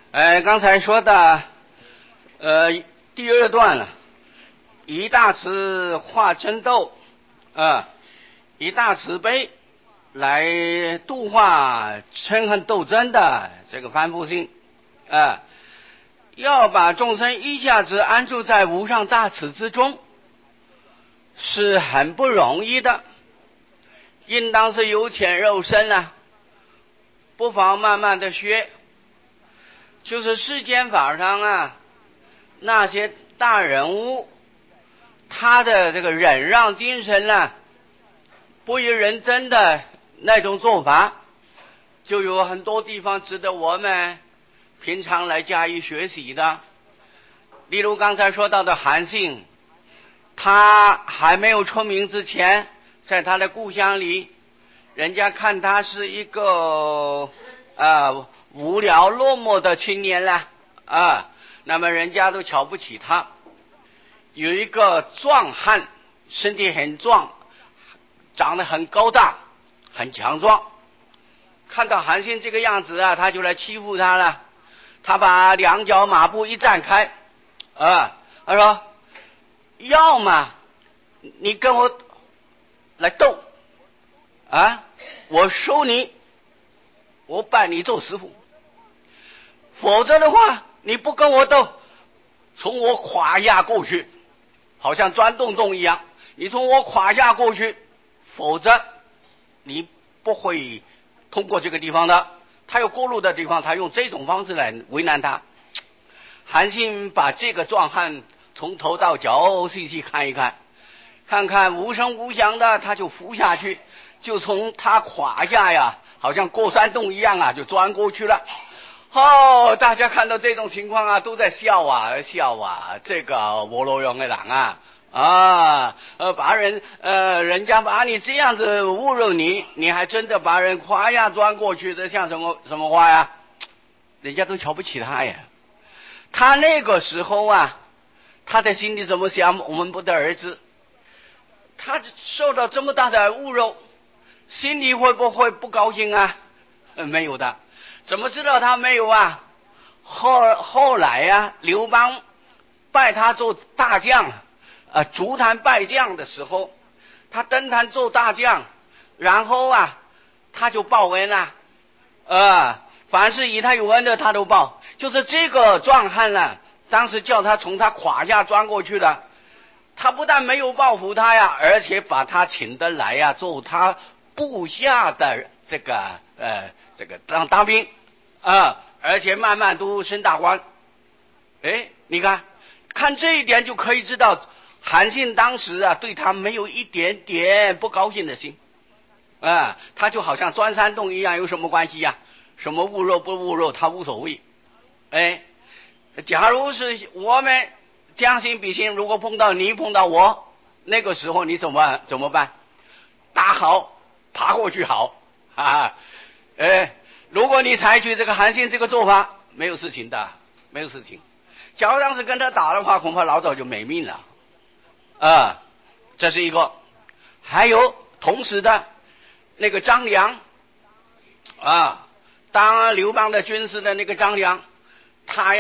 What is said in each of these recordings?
刚才说的，第二段了，以大慈化真斗，以大慈悲来度化嗔恨斗争的这个凡夫心，要把众生一下子安住在无上大慈之中，是很不容易的，应当是有浅肉深啊，不妨慢慢的学。就是世间法上啊，那些大人物，他的这个忍让精神啊，不与人争的那种做法，就有很多地方值得我们平常来加以学习的。例如刚才说到的韩信，他还没有出名之前，在他的故乡里，人家看他是一个无聊落寞的青年了那么人家都瞧不起他。有一个壮汉，身体很壮，长得很高大，很强壮，看到韩信这个样子啊，他就来欺负他了。他把两脚马步一站开他说要么你跟我来斗我收你，我拜你做师傅，否则的话你不跟我斗，从我胯下过去，好像钻洞洞一样，你从我胯下过去，否则你不会通过这个地方的。他有过路的地方，他用这种方式来为难他。韩信把这个壮汉从头到脚细细看一看，看看无声无响的，他就伏下去，就从他胯下呀，好像过山洞一样就钻过去了。大家看到这种情况都在笑这个摩罗勇的人把人家把你这样子侮辱你还真的把人胯下钻过去，这像什么话呀？人家都瞧不起他呀。他那个时候他的心里怎么想，我们不得而知。他受到这么大的侮辱，心里会不会不高兴没有的。怎么知道他没有后来刘邦拜他做大将竹坛拜将的时候，他登坛做大将，然后他就报恩凡是与他有恩的他都报。就是这个壮汉当时叫他从他胯下钻过去的，他不但没有报复他而且把他请得来做他部下的这个当兵而且慢慢都升大官。你看这一点就可以知道，韩信当时对他没有一点点不高兴的心他就好像钻山洞一样，有什么关系什么侮辱不侮辱他无所谓。假如是我们将心比心，如果碰到我，那个时候你怎么办？打好，爬过去好如果你采取这个韩信这个做法，没有事情的，没有事情。假如当时跟他打的话，恐怕老早就没命了这是一个。还有同时的那个张良当刘邦的军师的那个张良，他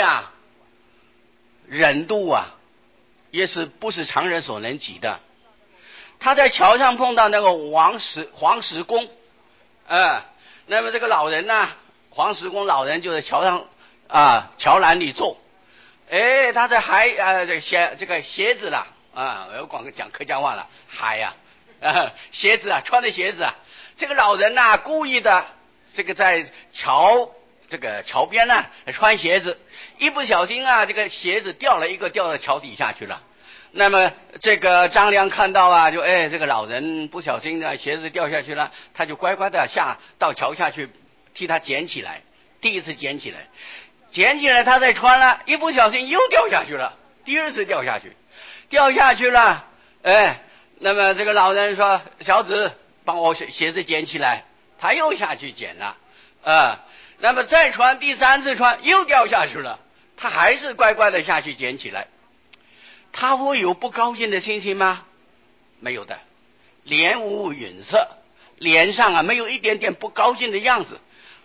忍度也是不是常人所能及的。他在桥上碰到那个黄石公那么这个老人黄石公老人就在桥上桥栏里坐他在这个鞋子了我讲客家话了，鞋子穿的鞋子这个老人故意的这个在桥边穿鞋子，一不小心这个鞋子掉到桥底下去了。那么这个张良看到就这个老人不小心鞋子掉下去了，他就乖乖的下到桥下去替他捡起来。第一次捡起来他再穿了，一不小心又掉下去了，第二次掉下去了那么这个老人说小子帮我鞋子捡起来，他又下去捡了那么再穿，第三次穿又掉下去了，他还是乖乖的下去捡起来。他会有不高兴的心情吗？没有的，脸无愠色，脸上没有一点点不高兴的样子，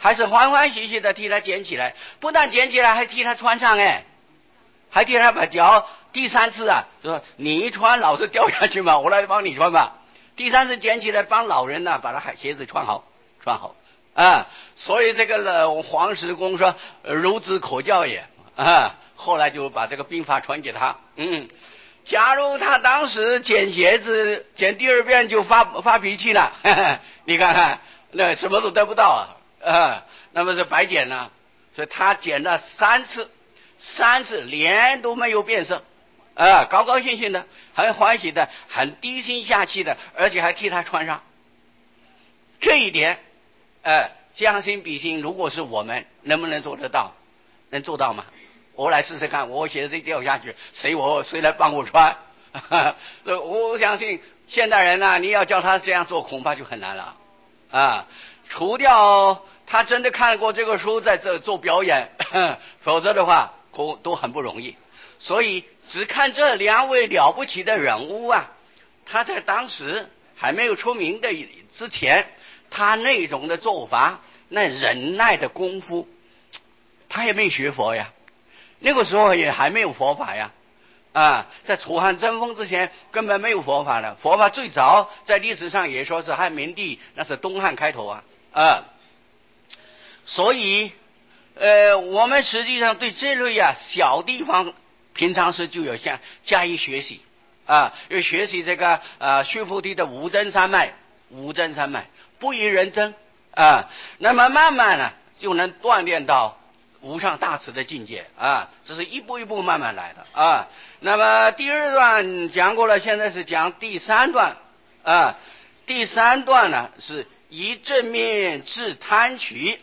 还是欢欢喜喜的替他捡起来，不但捡起来，还替他穿上，还替他把脚第3次啊，就说你一穿老是掉下去嘛，我来帮你穿吧。第3次捡起来帮老人呢，把他鞋子穿好啊。所以这个黄石公说孺子可教也啊，后来就把这个兵法传给他。假如他当时捡鞋子捡第2遍就发脾气了，你看看那什么都得不到那么是白捡了。所以他捡了3次脸都没有变色高高兴兴的，很欢喜的，很低声下气的，而且还替他穿上。这一点将心比心，如果是我们能不能做得到？能做到吗？我来试试看，我鞋子掉下去，谁来帮我穿？我相信现代人你要叫他这样做，恐怕就很难了除掉他真的看过这个书在这做表演，否则的话都很不容易。所以只看这2位了不起的人物他在当时还没有出名的之前，他那种的做法，那忍耐的功夫，他也没学佛呀，那个时候也还没有佛法呀在楚汉争锋之前根本没有佛法的。佛法最早在历史上也说是汉明帝，那是东汉开头所以我们实际上对这类小地方平常时就有加以学习要学习这个须菩提的无争三昧，不以人争那么慢慢就能锻炼到无上大慈的境界这是一步一步慢慢来的那么第2段讲过了，现在是讲第3段第3段呢是以正命治贪取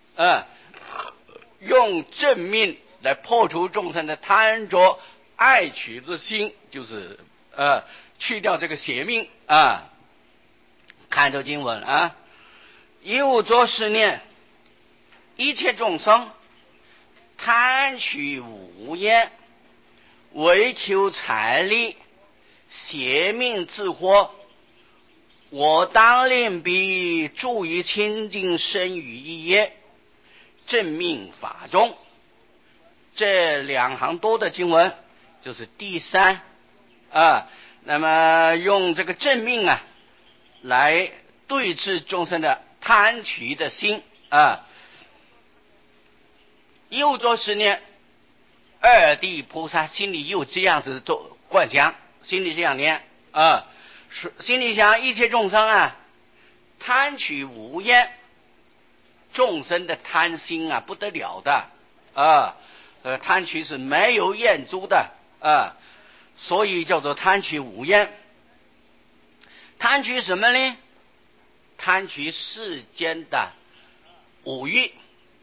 用正命来破除众生的贪着爱取之心，就是去掉这个邪命看着经文又作是念，一切众生贪取无厌，为求财力，邪命自获。我当令彼住于清净身语意业，正命法中。这2行多的经文就是第3那么用这个正命来对治众生的贪取的心又作是念，二地菩萨心里又这样子做观想，心里这样念心里想一切众生贪取无厌，众生的贪心不得了的贪取是没有厌足的所以叫做贪取无厌。贪取什么呢？贪取世间的五欲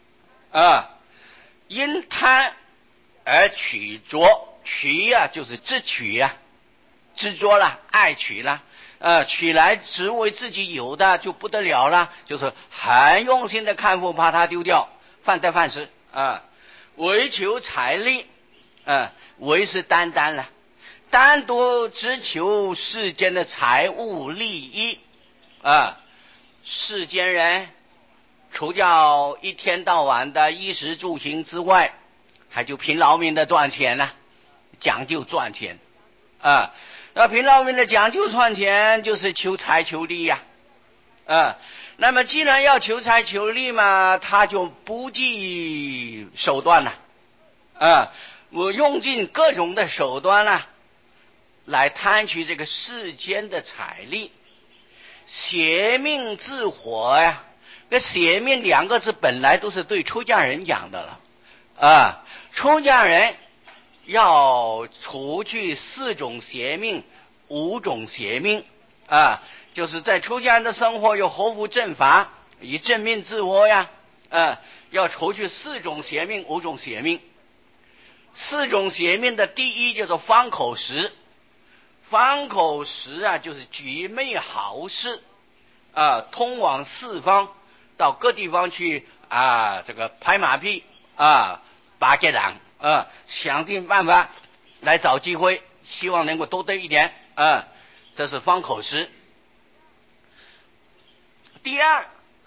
因贪而取着，取就是执取执着了，爱取了取来只为自己有的就不得了了，就是很用心的看护，怕他丢掉，犯得犯失为求财力为是单了，单独只求世间的财物利益世间人除掉一天到晚的衣食住行之外，还就拼劳命的赚钱讲究赚钱那拼劳命的讲究赚钱，就是求财求利那么既然要求财求利嘛，他就不计手段了我用尽各种的手段来贪取这个世间的财力，邪命自活这邪命2个字本来都是对出家人讲的了出家人要除去4种邪命5种邪命就是在出家人的生活有合乎正法，以正命自活要除去4种邪命5种邪命。4种邪命的第一叫做方口实，方口实就是举昧好事通往四方，到各地方去这个拍马屁拔节党想尽办法来找机会，希望能够多得一点这是方口实。第二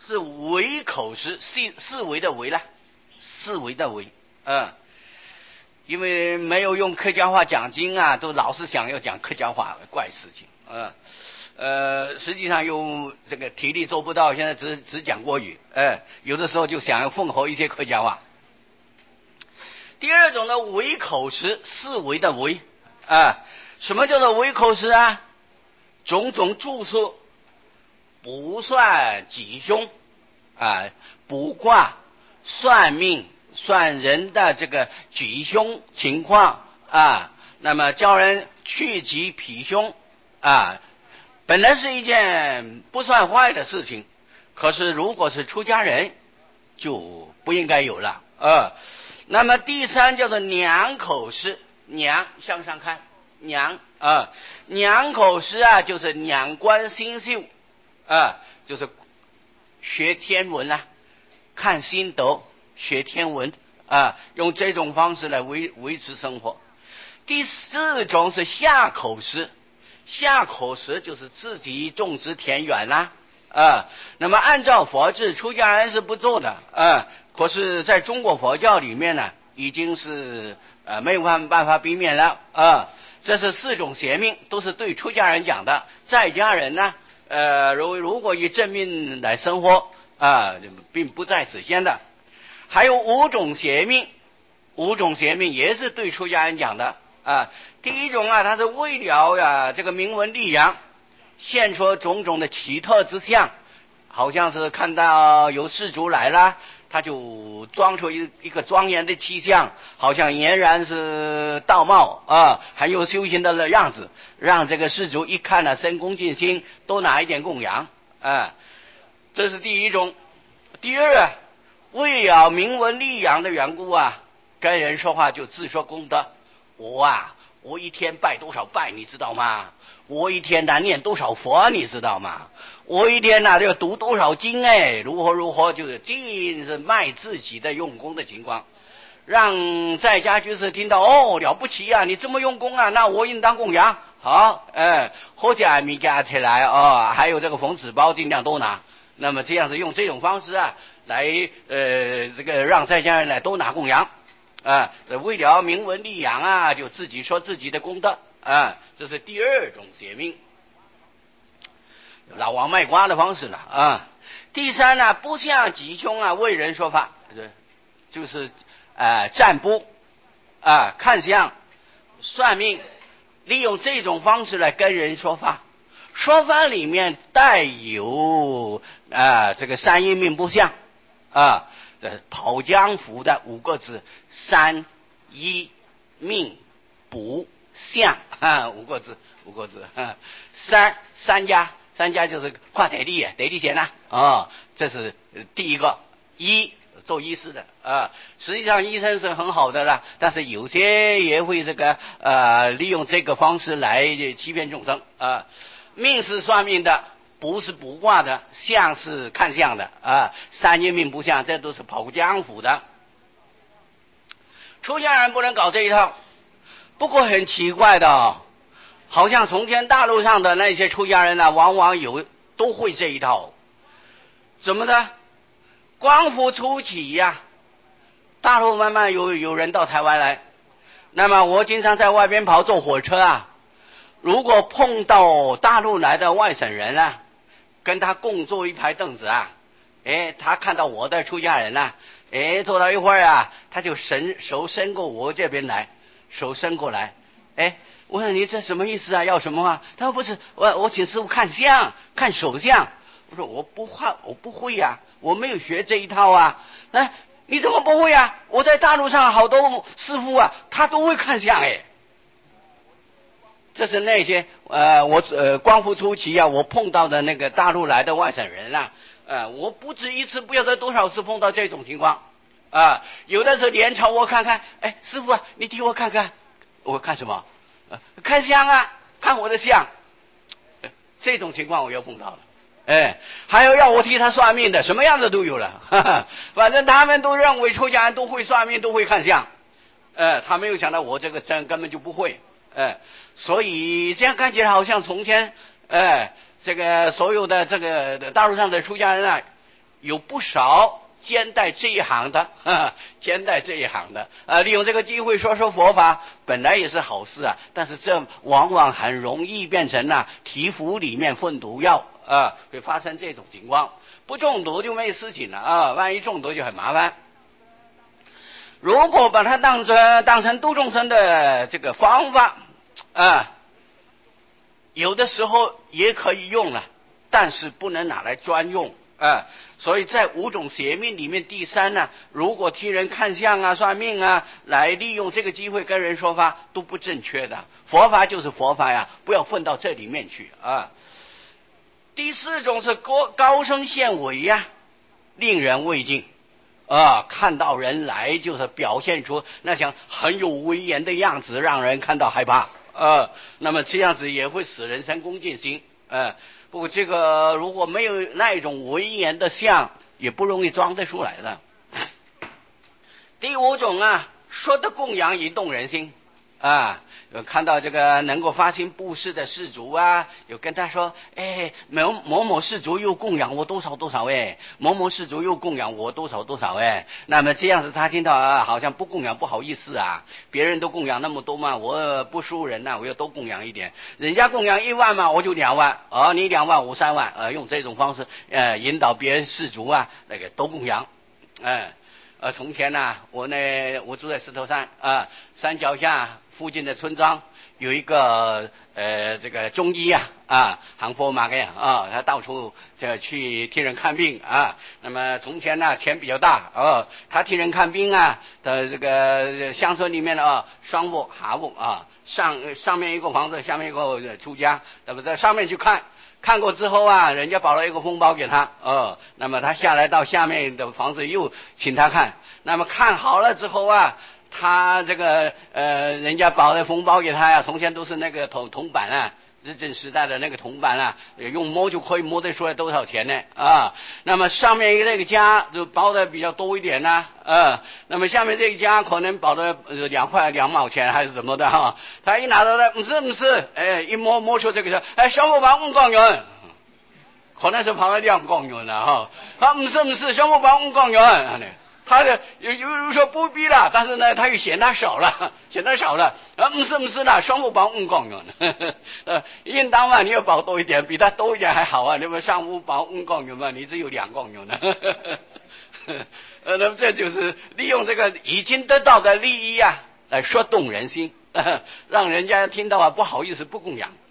是唯口实，四维的维啦，四维的维，因为没有用客家话讲经啊，都老是想要讲客家话，怪事情，实际上又这个体力做不到，现在只讲国语，有的时候就想要混合一些客家话。第二种呢，唯口实，四维的维，什么叫做唯口实啊？种种著述不算吉凶，卜卦、算命、算人的这个吉凶情况那么教人去吉避凶本来是一件不算坏的事情，可是如果是出家人就不应该有了那么第三叫做娘口实，娘向上看，娘娘口实就是娘观星宿就是学天文看星斗，学天文用这种方式来维持生活。第四种是下口实，下口实就是自己种植田园那么按照佛制，出家人是不做的可是在中国佛教里面呢，已经是没有办法避免了这是四种邪命，都是对出家人讲的。在家人呢如果以正命来生活并不在此限的。还有五种邪命，五种邪命也是对出家人讲的第一种它是为了这个名闻利养，现出种种的奇特之相，好像是看到有施主来了，他就装出一个庄严的气象，好像俨然是道貌很有修行的样子，让这个施主一看生恭敬心，多拿一点供养这是第一种。第二为了名闻利养的缘故跟人说话就自说功德，我一天拜多少拜你知道吗？我一天念多少佛你知道吗？我一天要读多少经如何就是尽是卖自己的用功的情况，让在家居士听到了不起你这么用功那我应当供养好或者米家提来还有这个缝纸包尽量多拿。那么这样子用这种方式来这个让在家人来多拿供养为了名闻利养就自己说自己的功德这是第二种邪命，老王卖瓜的方式了第三不向吉凶为人说法，就是占卜看相算命，利用这种方式来跟人说法。说法里面带有这个三阴命不相跑江湖的五个字，三一命不相五个字三家就是跨台地线这是第一个。一做医师的实际上医生是很好的了，但是有些也会这个利用这个方式来欺骗众生命是算命的，不是卜卦的，相是看相的三阴命不相，这都是跑江湖的。出家人不能搞这一套。不过很奇怪的好像从前大陆上的那些出家人往往都会这一套。怎么的？光复初期大陆慢慢有人到台湾来，那么我经常在外边跑坐火车如果碰到大陆来的外省人跟他共坐一排凳子他看到我的出家人坐到一会儿他就手伸过我这边来，手伸过来我说你这什么意思要什么他说不是，我请师父看相看手相。我说我不会我没有学这一套你怎么不会我在大陆上好多师父他都会看相这是那些我光复初期我碰到的那个大陆来的外省人我不止一次，不晓得多少次碰到这种情况有的时候连朝我看看，师父你替我看看，我看什么看相看我的相这种情况我又碰到了还有要我替他算命的，什么样的都有了反正他们都认为出家人都会算命都会看相他没有想到我这个真根本就不会所以这样看起来好像从前这个所有的这个大陆上的出家人有不少兼带这一行的，兼带这一行的，利用这个机会说说佛法，本来也是好事啊，但是这往往很容易变成皮肤里面混毒药会发生这种情况。不中毒就没事情了万一中毒就很麻烦。如果把它当成度众生的这个方法有的时候也可以用了，但是不能拿来专用所以在五种邪命里面，第三呢，如果替人看相算命来利用这个机会跟人说法，都不正确的。佛法就是佛法呀，不要混到这里面去第四种是高声现尾令人畏敬看到人来就是表现出那像很有威严的样子，让人看到害怕那么这样子也会使人生恭敬心不过这个如果没有那一种威严的相，也不容易装得出来的。第五种说的供养以动人心有看到这个能够发心布施的施主有跟他说某某施主又供养我多少多少某某施主又供养我多少多少那么这样子他听到好像不供养不好意思别人都供养那么多嘛，我不输人我要多供养一点，人家供养1万嘛，我就2万你2万我3万用这种方式引导别人施主那个都供养从前我住在石头山山脚下附近的村庄有一个这个中医行佛马给他到处去替人看病那么从前钱比较大他替人看病的这个乡村里面双卧下卧上面一个房子，下面一个出家，那么在上面去看过之后人家保了一个封包给他那么他下来到下面的房子又请他看，那么看好了之后他这个人家保的封包给他从前都是那个铜板日治时代的那个铜板用摸就可以摸得出来多少钱呢那么上面那个家就包的比较多一点那么下面这一家可能保的2块2毛钱还是什么的他一拿到的不是一摸出这个小伙伴5港元，可能是跑了2港元了不是小伙伴5港元他有说不必了，但是呢他又嫌他少了不是啦，双目保5港元应当嘛，你要保多一点，比他多一点还好你们上午保5港元嘛，你只有2港元那么这就是利用这个已经得到的利益来说动人心让人家听到不好意思不供养。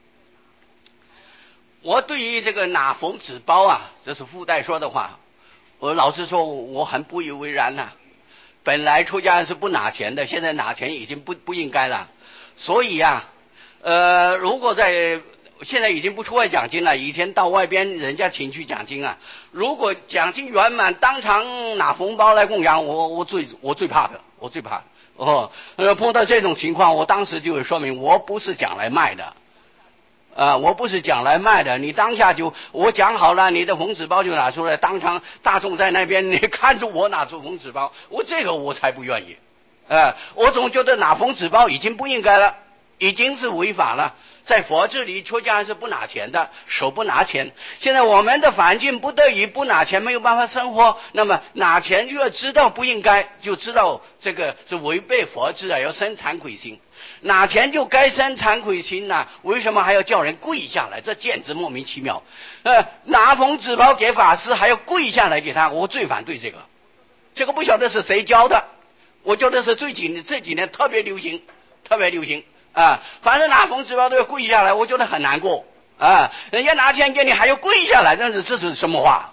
我对于这个拿缝纸包这是附带说的话，我老实说我很不以为然本来出家人是不拿钱的，现在拿钱已经不应该了。所以如果现在已经不出外讲经了，以前到外边人家请去讲经如果讲经圆满当场拿红包来供养我最怕的，我最怕碰到这种情况，我当时就会说明我不是讲来卖的我不是讲来卖的，你当下我讲好了，你的红纸包就拿出来，当场大众在那边，你看着我拿出红纸包，我才不愿意我总觉得拿红纸包已经不应该了，已经是违法了。在佛这里出家人是不拿钱的，手不拿钱。现在我们的环境不得已不拿钱，没有办法生活，那么拿钱就要知道不应该，就知道这个是违背佛制要生惭愧心。拿钱就该生惭愧心为什么还要叫人跪下来？这简直莫名其妙拿红纸包给法师还要跪下来给他，我最反对这个不晓得是谁教的，我觉得是这几年特别流行反正拿红纸包都要跪下来，我觉得很难过人家拿钱给你还要跪下来，这是什么话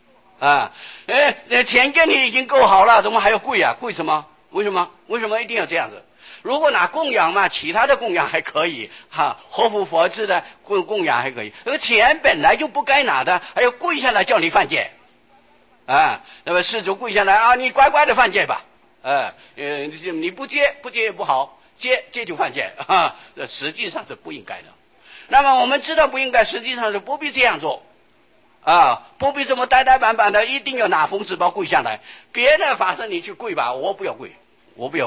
钱给你已经够好了，怎么还要跪跪什么？为什么一定要这样子？如果拿供养嘛，其他的供养还可以合乎佛制的供养还可以，而钱本来就不该拿的，还要跪下来叫你犯戒那么施主跪下来你乖乖的犯戒吧你不接也不好，接就犯戒实际上是不应该的。那么我们知道不应该，实际上是不必这样做不必这么呆呆板板的，一定要拿红纸包跪下来。别的法师你去跪吧，我不要跪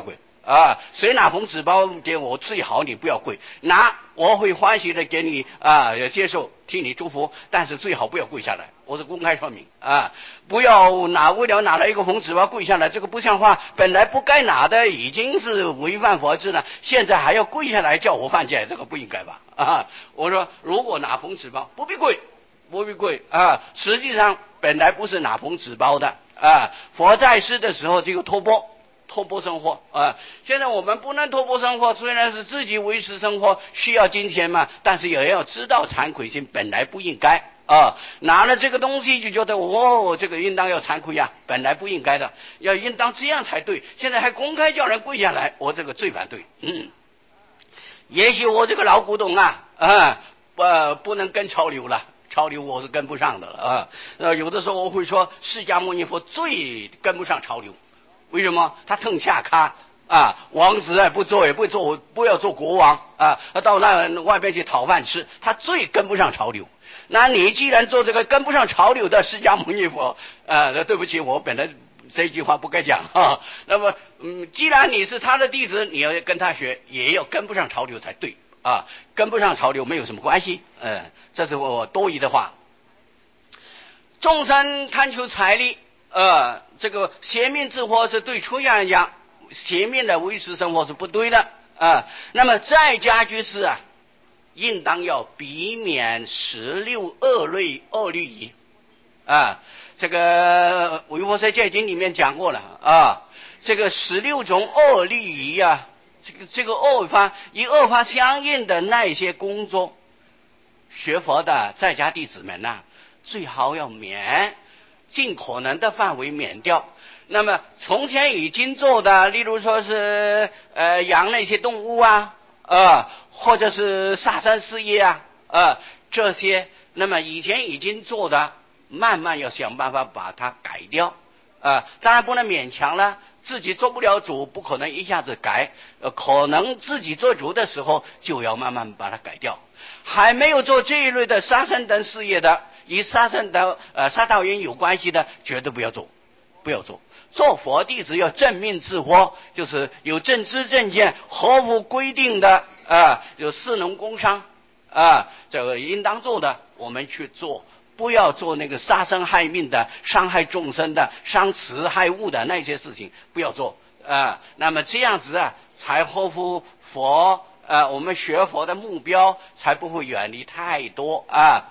啊，谁拿红纸包给我最好你不要跪，拿我会欢喜的给你啊，接受替你祝福，但是最好不要跪下来，我是公开说明啊，不要为了拿了一个红纸包跪下来，这个不像话，本来不该拿的已经是违反佛制了，现在还要跪下来叫我犯戒，这个不应该吧啊！我说如果拿红纸包不必跪，不必跪啊，实际上本来不是拿红纸包的啊，佛在世的时候就托钵生活啊！现在我们不能托钵生活，虽然是自己维持生活需要金钱嘛，但是也要知道惭愧心，本来不应该啊！拿了这个东西就觉得这个应当要惭愧呀，本来不应该的，要应当这样才对。现在还公开叫人跪下来，我这个最反对。也许我这个老古董不能跟潮流了。潮流我是跟不上的了啊！有的时候我会说，释迦牟尼佛最跟不上潮流。为什么？他腾下咖啊，王子不要做国王啊，到那外边去讨饭吃，他最跟不上潮流。那你既然做这个跟不上潮流的释迦牟尼佛，对不起，我本来这句话不该讲啊。那么，既然你是他的弟子，你要跟他学，也要跟不上潮流才对啊。跟不上潮流没有什么关系，这是我多余的话。众生贪求财力。这个邪命之活是对出家人讲，邪命的维持生活是不对的啊。那么在家居士啊，应当要避免16恶律仪啊。这个《维佛世戒经》里面讲过了啊，这个16种恶律仪啊，这个恶法相应的那一些工作，学佛的在家弟子们呐，最好要免。尽可能的范围免掉。那么从前已经做的，例如说是养那些动物或者是杀生事业这些，那么以前已经做的，慢慢要想办法把它改掉当然不能勉强了，自己做不了主，不可能一下子改，可能自己做主的时候就要慢慢把它改掉。还没有做这一类的杀生等事业的，与杀生的杀盗淫有关系的，绝对不要做。做佛弟子要正命自活，就是有正知正见，合乎规定的有士农工商这个应当做的，我们去做，不要做那个杀生害命的、伤害众生的、伤慈害物的那些事情，不要做那么这样子才合乎佛我们学佛的目标，才不会远离太多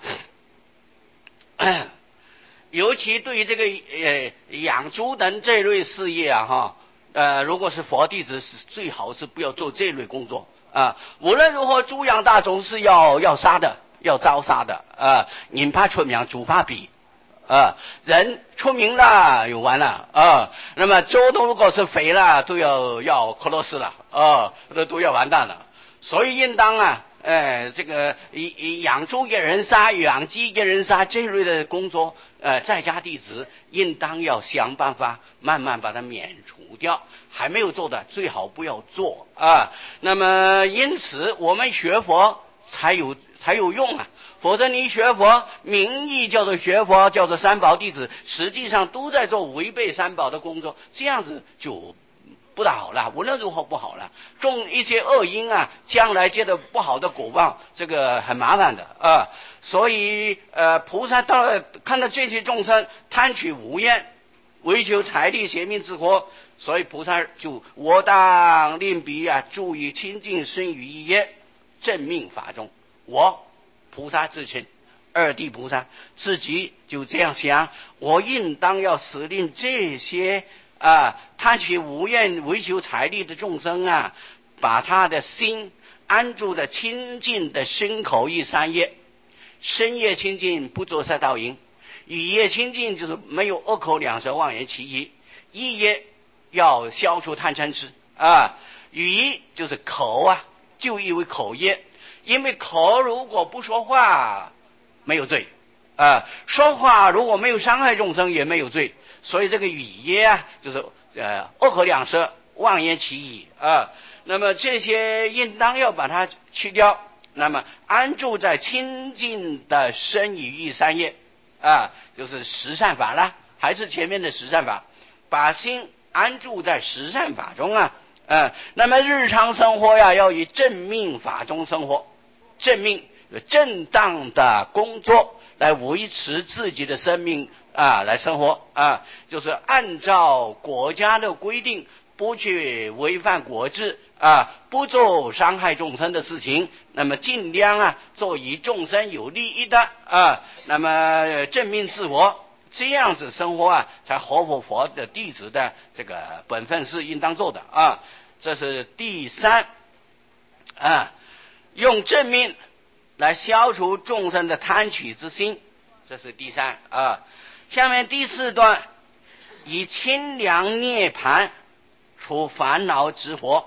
尤其对于这个养猪等这类事业如果是佛弟子，最好是不要做这类工作无论如何，猪养大总是要杀的，要遭杀的人怕出名，猪怕毙人出名了有完了那么猪如果是肥了，都要克罗斯了都要完蛋了。所以应当这个养猪给人杀，养鸡给人杀这类的工作在家弟子应当要想办法慢慢把它免除掉，还没有做的最好不要做那么因此我们学佛才有用否则你学佛名义叫做学佛，叫做三宝弟子，实际上都在做违背三宝的工作，这样子就不大好了，无论如何不好了，种一些恶因将来结的不好的果报，这个很麻烦的所以菩萨看到这些众生贪取无厌，为求财力邪命之活，所以菩萨就我当令彼注意清净身语意业正命法中。我菩萨自称二地菩萨自己就这样想，我应当要使令这些贪取无厌为求财力的众生把他的心安住在清净的身口意三业。身业清净，不做杀盗淫；语业清净，就是没有恶口两舌妄言其意；意业要消除贪嗔痴语就是口就意为口业，因为口如果不说话没有罪说话如果没有伤害众生也没有罪，所以这个语业就是恶口两舌妄言其意那么这些应当要把它去掉，那么安住在清净的身语意三业就是十善法啦，还是前面的十善法，把心安住在十善法中那么日常生活呀，要以正命法中生活，正命正当的工作来维持自己的生命来生活就是按照国家的规定，不去违反国制不做伤害众生的事情，那么尽量做以众生有利益的那么正命自我，这样子生活才合乎佛的弟子的这个本分是应当做的这是第三用正命来消除众生的贪取之心，这是第三下面第四段，以清凉涅槃除烦恼之火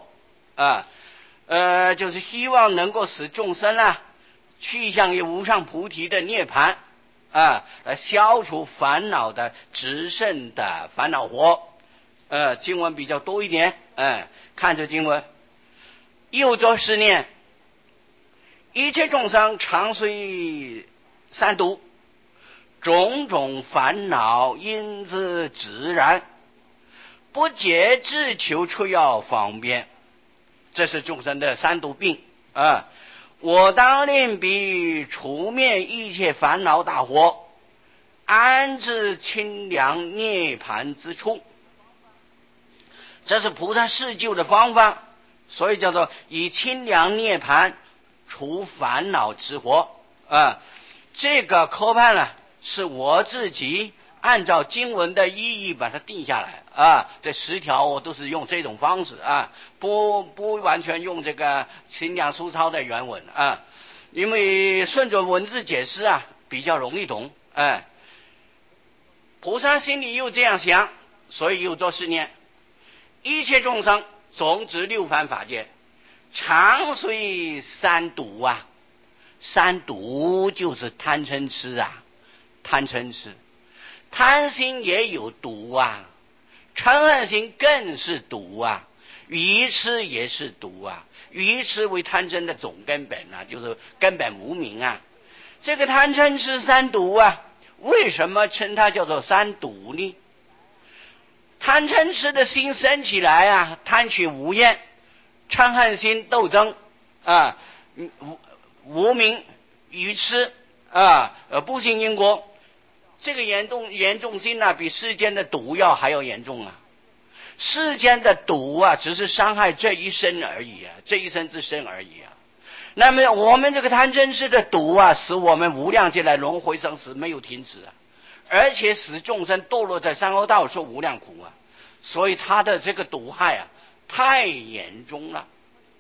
就是希望能够使众生去向于无上菩提的涅槃来消除烦恼的直胜的烦恼火经文比较多一点看着经文，又作是念：一切众生常随三毒，种种烦恼因之自然，不解自求出药方便。这是众生的三毒病我当令彼除灭一切烦恼大火，安置清凉涅槃之处。这是菩萨施救的方法，所以叫做以清凉涅槃除烦恼之火这个科判呢，是我自己按照经文的意义把它定下来这10条我都是用这种方式不完全用这个清凉疏钞的原文因为顺着文字解释比较容易懂菩萨心里又这样想，所以又作是念：一切众生种植六凡法界，常随三毒三毒就是贪嗔痴贪嗔痴，贪心也有毒嗔恨心更是毒愚痴也是毒愚痴为贪嗔的总根本就是根本无明这个贪嗔痴三毒为什么称它叫做三毒呢？贪嗔痴的心生起来贪取无厌，嗔恨心斗争无明愚痴不信因果，这个严重性比世间的毒药还要严重世间的毒只是伤害这一生而已这一生之身而已那么我们这个贪嗔痴的毒使我们无量劫来轮回生死没有停止而且使众生堕落在三恶道受无量苦所以他的这个毒害太严重了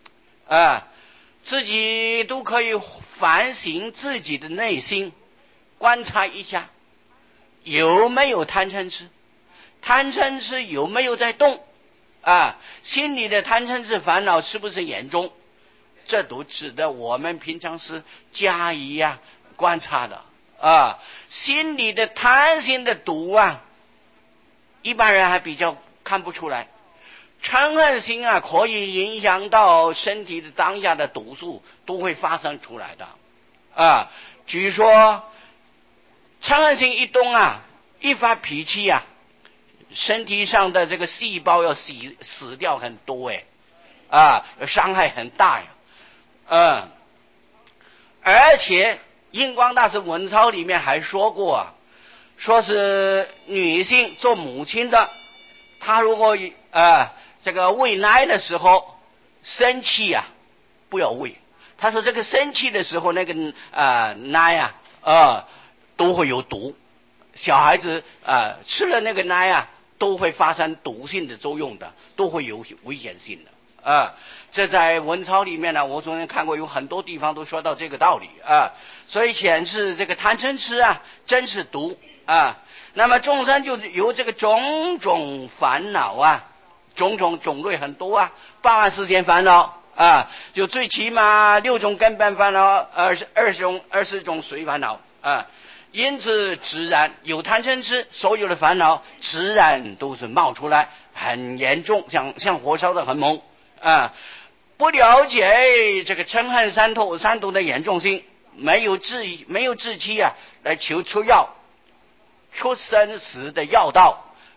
自己都可以反省自己的内心，观察一下有没有贪嗔痴，贪嗔痴有没有在动心里的贪嗔痴烦恼是不是严重，这都值得我们平常是加以观察的心里的贪心的毒一般人还比较看不出来，嗔恨心可以影响到身体的当下的毒素都会发生出来的据说嗔恨心一动一发脾气身体上的这个细胞要死掉很多伤害很大而且印光大师文钞里面还说过说是女性做母亲的，她如果这个喂奶的时候生气不要喂，他说这个生气的时候那个奶都会有毒，小孩子吃了那个奶都会发生毒性的作用的，都会有危险性的这在文钞里面我昨天看过有很多地方都说到这个道理所以显示这个贪嗔痴真是毒那么众生就有这个种种烦恼种种种类很多8万4千烦恼就最起码6种根本烦恼，20种随烦恼因此自然有贪嗔痴，所有的烦恼自然都是冒出来，很严重，像火烧的很猛不了解这个嗔恨三毒的严重性，没有志气来求出药，出生死的药道，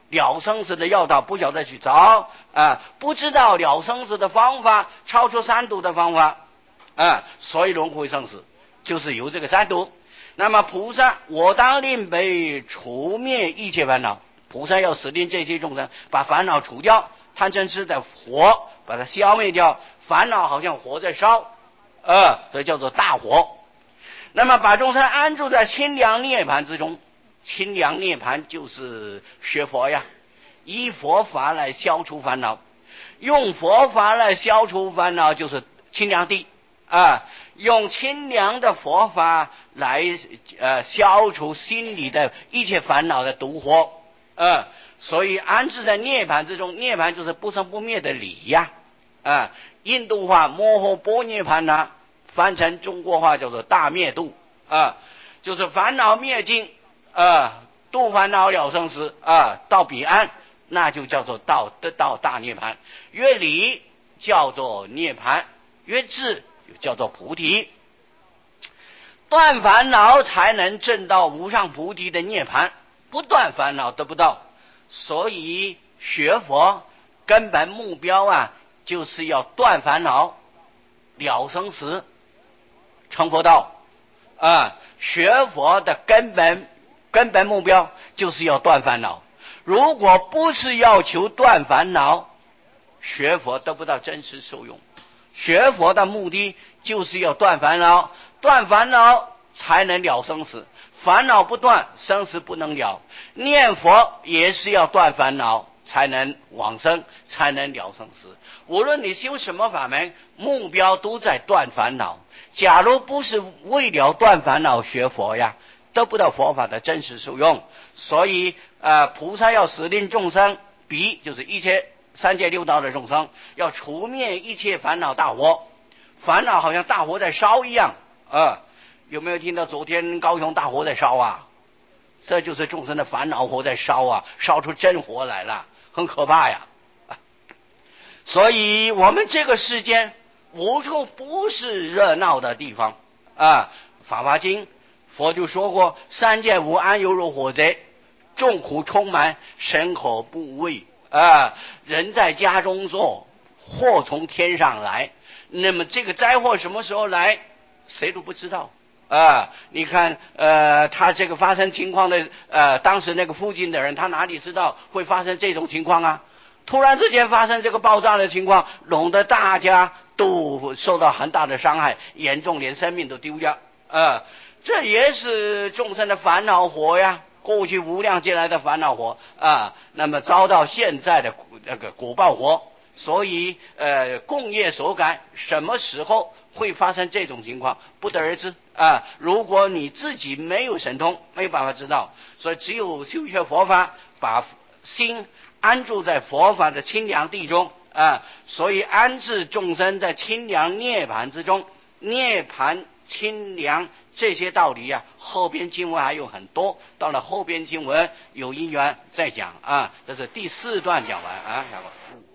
了生死的要道不晓得去找不知道了生死的方法，超出三毒的方法所以轮回生死就是有这个三毒。那么菩萨我当令被除灭一切烦恼，菩萨要使令这些众生把烦恼除掉，贪嗔痴的火把它消灭掉，烦恼好像火在烧所以叫做大火。那么把众生安住在清凉涅槃之中，清凉涅槃就是学佛呀，依佛法来消除烦恼，用佛法来消除烦恼就是清凉地用清凉的佛法来消除心里的一切烦恼的毒火所以安置在涅槃之中，涅槃就是不生不灭的理呀印度话摩诃般涅槃呐，翻成中国话叫做大灭度就是烦恼灭尽度烦恼了生死到彼岸，那就叫做得到大涅槃。越理叫做涅槃，越智叫做菩提。断烦恼才能证到无上菩提的涅槃，不断烦恼得不到。所以学佛根本目标就是要断烦恼了生死成佛道学佛的根本目标就是要断烦恼。如果不是要求断烦恼，学佛得不到真实受用。学佛的目的就是要断烦恼，断烦恼才能了生死，烦恼不断，生死不能了。念佛也是要断烦恼才能往生，才能了生死。无论你修什么法门，目标都在断烦恼。假如不是为了断烦恼学佛呀，得不到佛法的真实受用。所以菩萨要使令众生彼就是一切三界六道的众生，要除灭一切烦恼大火。烦恼好像大火在烧一样有没有听到昨天高雄大火在烧这就是众生的烦恼火在烧烧出真火来了，很可怕呀所以我们这个世间无处不是热闹的地方法华经佛就说过，三界无安，犹如火灾，众苦充满，身口不畏人在家中坐，祸从天上来。那么这个灾祸什么时候来，谁都不知道你看他这个发生情况的当时那个附近的人，他哪里知道会发生这种情况突然之间发生这个爆炸的情况，弄得大家都受到很大的伤害，严重连生命都丢掉这也是众生的烦恼火呀，过去无量劫来的烦恼火那么遭到现在的那个果报火。所以共业所感，什么时候会发生这种情况不得而知如果你自己没有神通，没有办法知道。所以只有修学佛法，把心安住在佛法的清凉地中所以安置众生在清凉涅槃之中。涅槃清凉这些道理后边经文还有很多，到了后边经文有因缘再讲这是第4段讲完